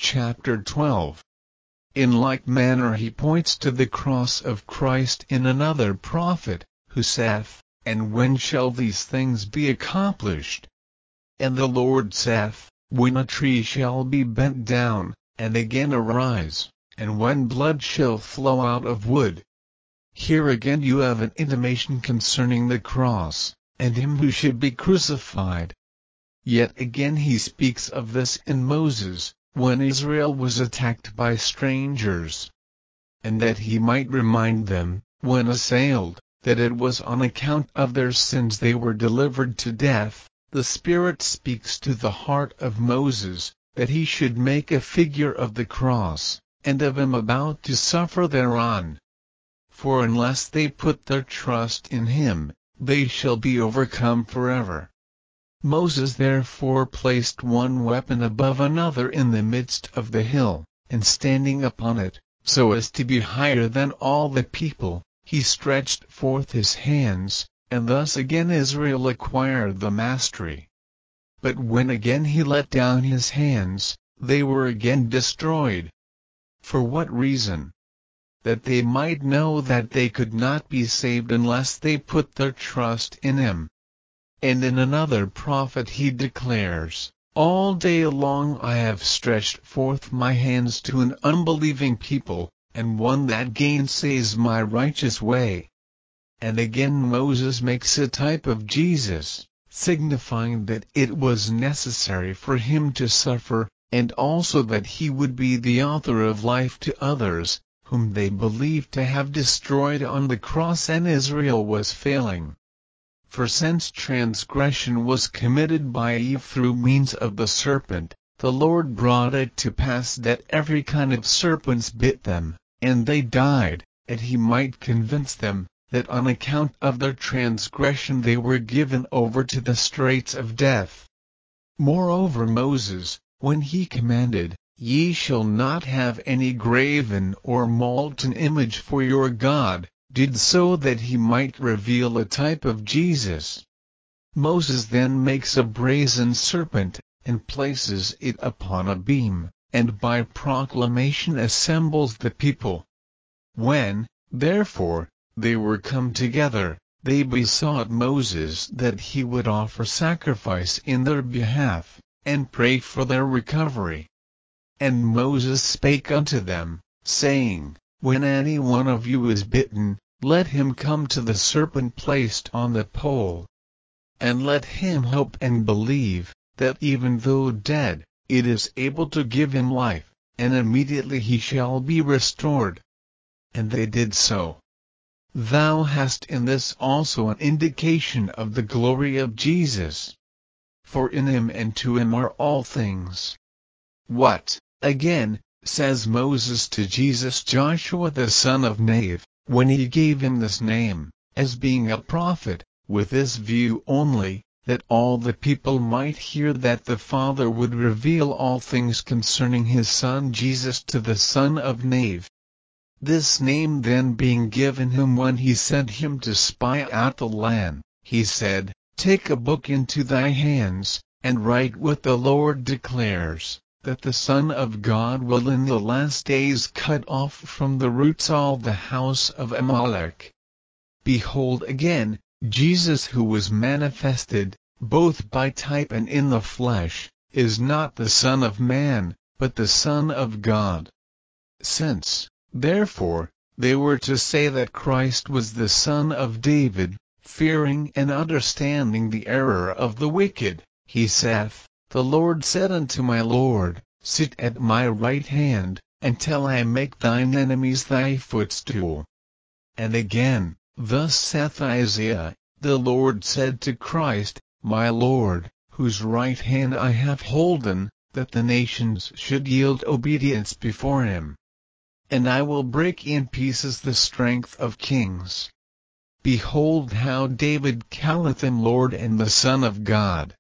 chapter 12. In like manner he points to the cross of Christ in another prophet, who saith, And when shall these things be accomplished? And the Lord saith, When a tree shall be bent down, and again arise, and when blood shall flow out of wood. Here again you have an intimation concerning the cross, and him who should be crucified. Yet again he speaks of this in Moses, when Israel was attacked by strangers. And that he might remind them, when assailed, that it was on account of their sins they were delivered to death, the Spirit speaks to the heart of Moses, that he should make a figure of the cross, and of him about to suffer thereon. For unless they put their trust in him, they shall be overcome forever. Moses therefore placed one weapon above another in the midst of the hill, and standing upon it, so as to be higher than all the people, he stretched forth his hands, and thus again Israel acquired the mastery. But when again he let down his hands, they were again destroyed. For what reason? That they might know that they could not be saved unless they put their trust in him. And in another prophet he declares, All day long I have stretched forth my hands to an unbelieving people, and one that gainsays my righteous way. And again Moses makes a type of Jesus, signifying that it was necessary for him to suffer, and also that he would be the author of life to others, whom they believed to have destroyed on the cross, and Israel was failing. For since transgression was committed by Eve through means of the serpent, the Lord brought it to pass that every kind of serpents bit them, and they died, that he might convince them, that on account of their transgression they were given over to the straits of death. Moreover Moses, when he commanded, Ye shall not have any graven or molten image for your God, did so that he might reveal a type of Jesus. Moses then makes a brazen serpent, and places it upon a beam, and by proclamation assembles the people. When, therefore, they were come together, they besought Moses that he would offer sacrifice in their behalf, and pray for their recovery. And Moses spake unto them, saying, When any one of you is bitten, let him come to the serpent placed on the pole. And let him hope and believe, that even though dead, it is able to give him life, and immediately he shall be restored. And they did so. Thou hast in this also an indication of the glory of Jesus. For in him and to him are all things. What, again, says Moses to Jesus? Joshua the son of Nun, when he gave him this name, as being a prophet, with this view only, that all the people might hear that the Father would reveal all things concerning his Son Jesus to the son of Nun. This name then being given him when he sent him to spy out the land, he said, Take a book into thy hands, and write what the Lord declares, that the Son of God will in the last days cut off from the roots all the house of Amalek. Behold again, Jesus who was manifested, both by type and in the flesh, is not the Son of Man, but the Son of God. Since, therefore, they were to say that Christ was the son of David, fearing and understanding the error of the wicked, he saith, The Lord said unto my Lord, Sit at my right hand, until I make thine enemies thy footstool. And again, thus saith Isaiah, The Lord said to Christ, My Lord, whose right hand I have holden, that the nations should yield obedience before him. And I will break in pieces the strength of kings. Behold how David calleth him Lord and the Son of God,